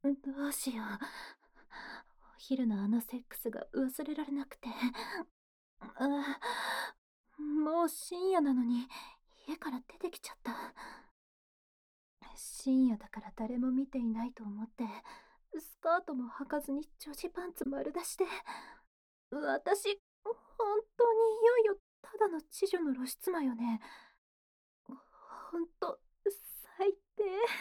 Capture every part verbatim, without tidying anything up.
どうしよう。お昼のあのセックスが忘れられなくて。あもう深夜なのに家から出てきちゃった。深夜だから誰も見ていないと思ってスカートも履かずに女子パンツ丸出しで、私本当にいよいよただの知女の露出魔よね。ほんと最低。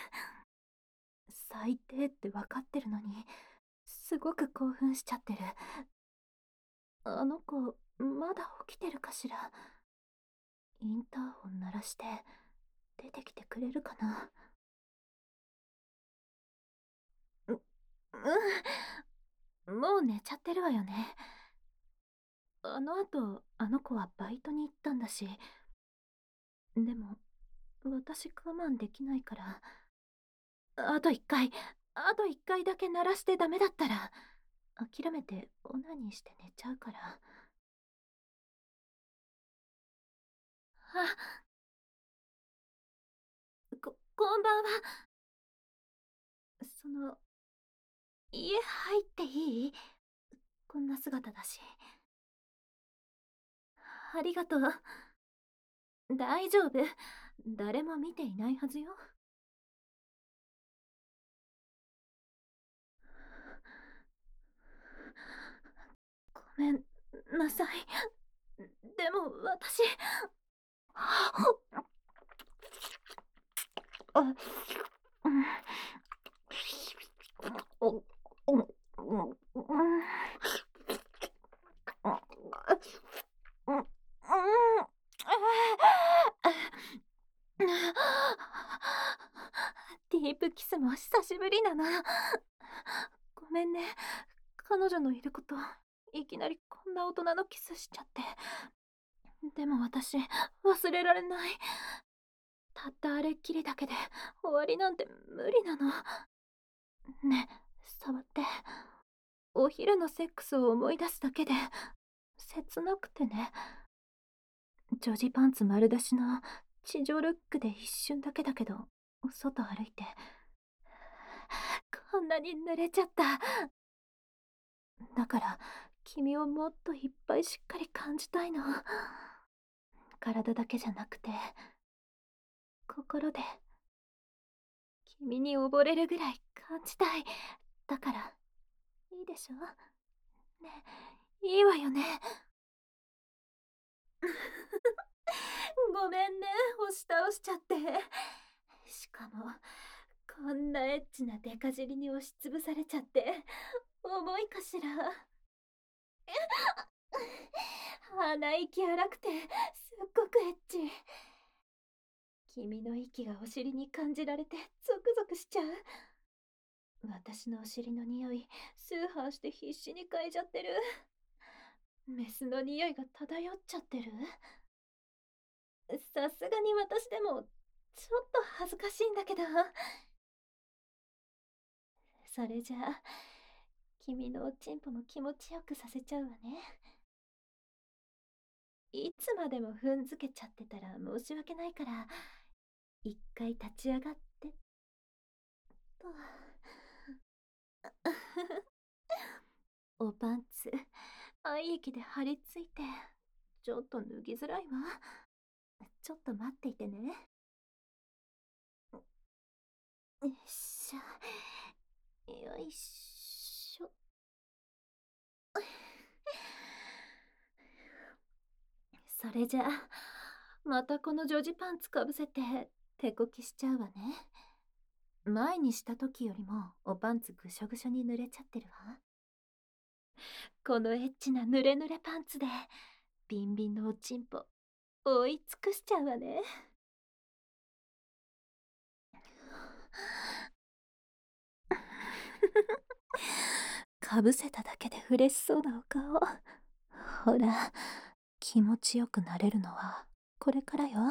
最低って分かってるのにすごく興奮しちゃってる。あの子まだ起きてるかしら。インターホン鳴らして出てきてくれるかな。ううんもう寝ちゃってるわよね。あの後あの子はバイトに行ったんだし。でも私我慢できないから、あと一回あと一回だけ鳴らしてダメだったら諦めてオナニーして寝ちゃうから。あ、ここんばんは。その家入っていい？こんな姿だし。ありがとう。大丈夫、誰も見ていないはずよ。ごめんなさい。でも私あ、うん。お、お、うん、うん。うん、うん。ディープキスも久しぶりなの。ごめんね、彼女のいることいきなりこんな大人のキスしちゃって。でも私忘れられない。たったあれっきりだけで終わりなんて無理なの。ね、触って。お昼のセックスを思い出すだけで切なくてね。ジョジパンツ丸出しの地上ルックで一瞬だけだけど外歩いてこんなに濡れちゃった。だから君をもっといっぱいしっかり感じたいの。体だけじゃなくて心で君に溺れるぐらい感じたい。だからいいでしょ？ね、いいわよね。ごめんね、押し倒しちゃって。しかもこんなエッチなデカ尻に押しつぶされちゃって重いかしら。鼻息荒くてすっごくエッチ。君の息がお尻に感じられてゾクゾクしちゃう。私のお尻の匂い崇拝して必死に嗅いじゃってる。メスの匂いが漂っちゃってる。さすがに私でもちょっと恥ずかしいんだけど。それじゃあ君のおちんぽも気持ちよくさせちゃうわね。いつまでも踏んづけちゃってたら申し訳ないから一回立ち上がってと。おパンツ愛液で張り付いてちょっと脱ぎづらいわ。ちょっと待っていてね。よいしょよいしょ。それじゃあまたこのジョジパンツかぶせて手こきしちゃうわね。前にした時よりもおパンツぐしょぐしょに濡れちゃってるわ。このエッチな濡れ濡れパンツでビンビンのおちんぽ覆い尽くしちゃうわね。かぶせただけで嬉しそうなお顔。ほら気持ちよくなれるのはこれからよ。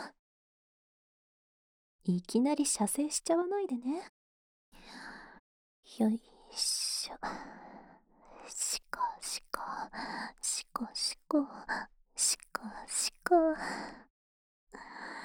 いきなり射精しちゃわないでね。よいしょ。しこしこしこしこしこしこ。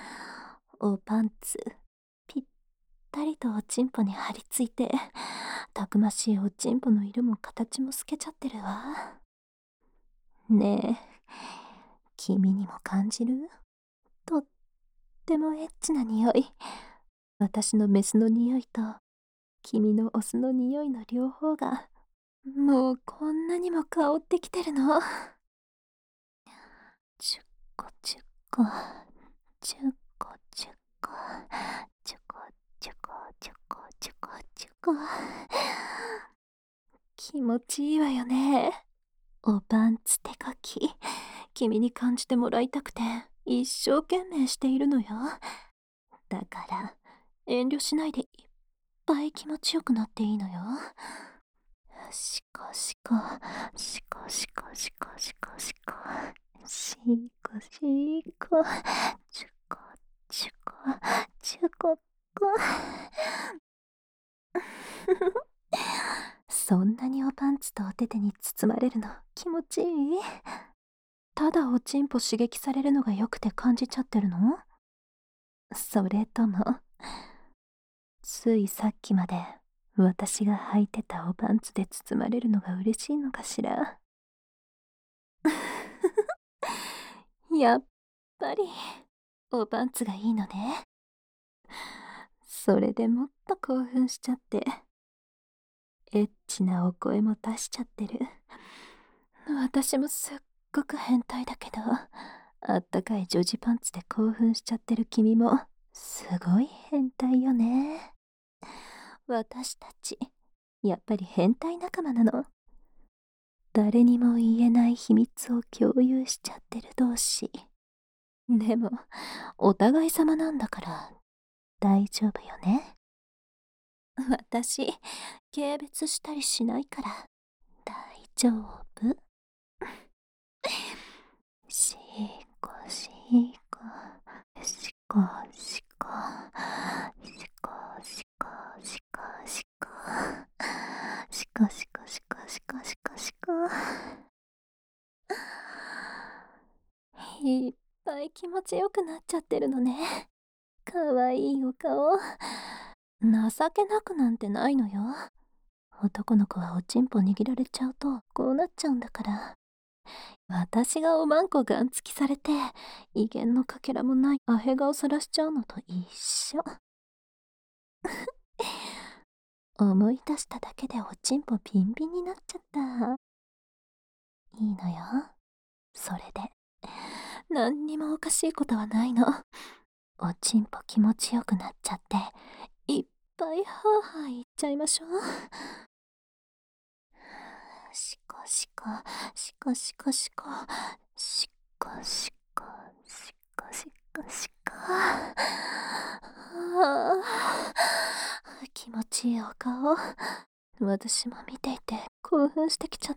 おパンツぴったりとおちんぽに張り付いてたくましいおちんぽの色も形も透けちゃってるわ。ねえ、君にも感じる？とってもエッチな匂い。私のメスの匂いと君のオスの匂いの両方がもうこんなにも香ってきてるの。チュッコチュッコ、チュッコチュッコ、チュコチュコチュコチュコチュコ。気持ちいいわよね。おパンツ手かき、君に感じてもらいたくて一生懸命しているのよ。だから遠慮しないでいっぱい気持ちよくなっていいのよ。シコシコシコシコシコシコシコシコシコチュコチュコチュココ。そんなにおパンツとお手手に包まれるの気持ちいい？ただおちんぽ刺激されるのが良くて感じちゃってるの？それともついさっきまで私が履いてたおパンツで包まれるのが嬉しいのかしら。やっぱりおパンツがいいのね。それでもっと興奮しちゃってエッチなお声も出しちゃってる。私もすっごく変態だけど、あったかいジョジパンツで興奮しちゃってる君もすごい変態よね。私たちやっぱり変態仲間なの。誰にも言えない秘密を共有しちゃってる同士。でもお互い様なんだから大丈夫よね。私軽蔑したりしないから大丈夫。シコシコシコシコシコシコシコシコシコシコシコシコシコシコ。いっぱい気持ちよくなっちゃってるのね。かわいいお顔。情けなくなんてないのよ。男の子はおちんぽ握られちゃうとこうなっちゃうんだから。私がおまんこガンつきされて威厳のかけらもないアヘ顔さらしちゃうのと一緒。思い出しただけでおちんぽピンピンになっちゃった。いいのよそれで。何にもおかしいことはないの。おちんぽ気持ちよくなっちゃっていっぱいハーハー言っちゃいましょう。シコシコシコシコシコシコシコシコシコシコ。ああ、気持ちいいお顔。私も見ていて興奮してきちゃった。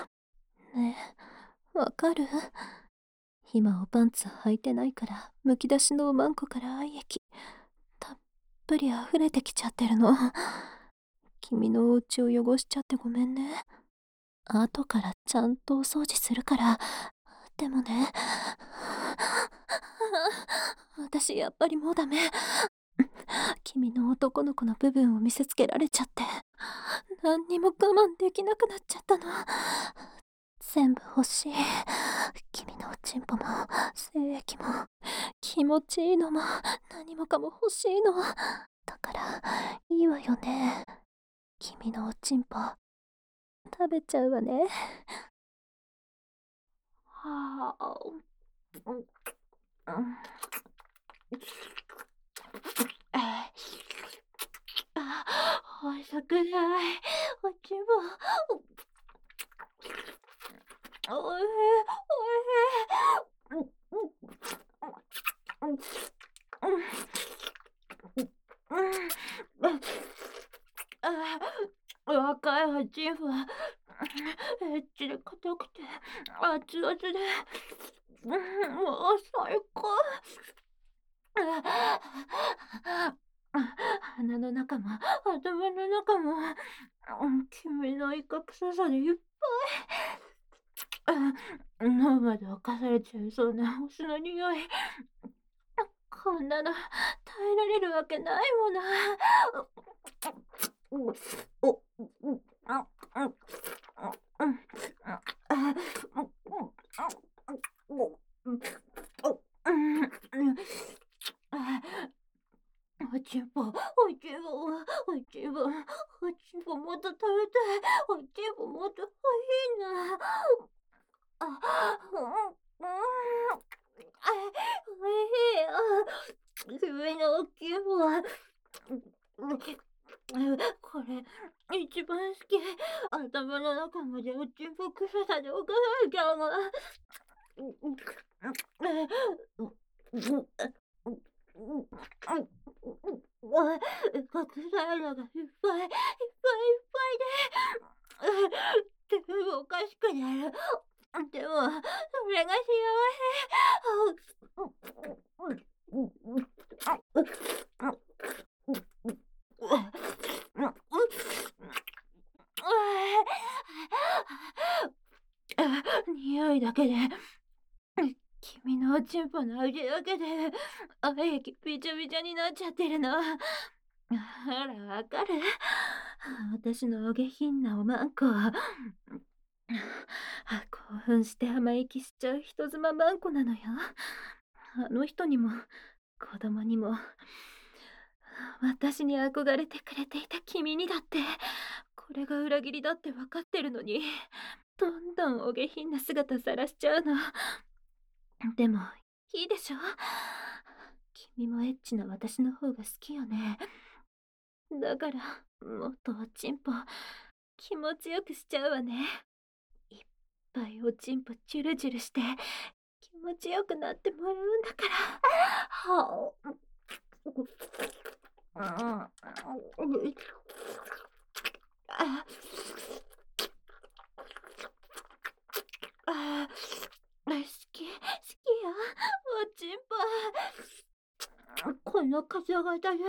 ねえ、わかる？今おパンツ履いてないからむき出しのおまんこから愛液たっぷり溢れてきちゃってるの。君のお家を汚しちゃってごめんね。後からちゃんとお掃除するから。でもね、私やっぱりもうダメ。君の男の子の部分を見せつけられちゃって何にも我慢できなくなっちゃったの。全部欲しい。君のおちんぽも精液も気持ちいいのも何もかも欲しいの。だからいいわよね。君のおちんぽ食べちゃうわね。はあ、うん、あ、遅くない。おちんぽおいしい、おいしい。うんうんうん。ああ、若いおちんぽはエッチで硬くて熱々で、うん、もう最高。鼻の中も頭の中も、うん、君のイカ臭さでいっぱい。うん、脳まで侵されちゃいそうな星の匂い。こんなの耐えられるわけないもの。お、 おちんぽ、おちんぽ、おちんぽ、おちんぽもっと食べたい。おちんぽもっと欲しいな。あ、うん、うん、あ、おいしい。あ、上のおちんぽは、これ、一番好き。頭の中までおちんぽ臭さでお母さんが。隠されるのがいっぱいいっぱいいっぱいいっぱいで、全部おかしくなる。でも、それが幸せ。匂いだけで、君のおちんぽの味だけで、愛液びちゃびちゃになっちゃってるの。あら、わかる？私のお下品なおまんこ。興奮して甘えきしちゃう人妻まんこなのよ。あの人にも、子供にも、私に憧れてくれていた君にだって、これが裏切りだってわかってるのに、どんどんお下品な姿さらしちゃうの。でも、いいでしょ？君もエッチな私の方が好きよね。だから、もっとおちんぽ、気持ちよくしちゃうわね。いっぱいおちんぽチュルチュルして、気持ちよくなってもらうんだから。はあ。ああ、好き、好きよ、おちんぽ。この風型で、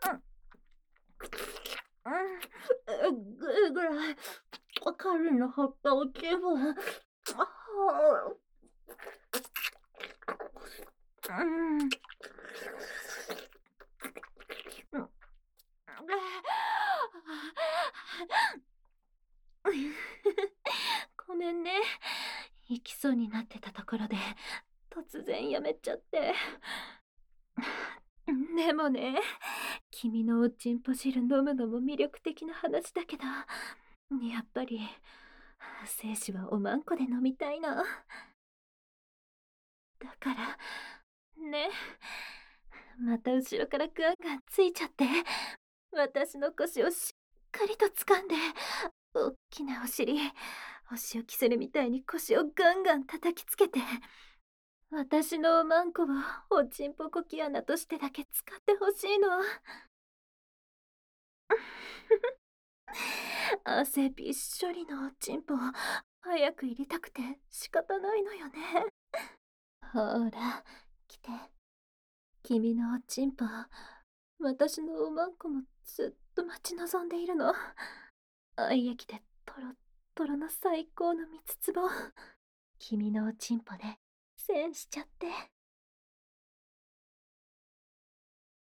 うん、ぐるぐらい、彼の張ったおちんぽ。ああ、うん。ごめんね。行きそうになってたところで、突然やめちゃって。でもね、君のおちんぽ汁飲むのも魅力的な話だけど、やっぱり、精子はおまんこで飲みたいの。だから、ね、また後ろからガンガンついちゃって、私の腰をしっかりと掴んで、おっきなお尻、お仕置きするみたいに腰をガンガン叩きつけて、私のおまんこをおちんぽこき穴としてだけ使ってほしいの。汗びっしょりのおちんぽを早く入れたくて仕方ないのよね。ほら、来て。君のおちんぽ、私のおまんこもずっと待ち望んでいるの。愛液でトロットロの最高の蜜つぼ。君のおちんぽで、せんしちゃって。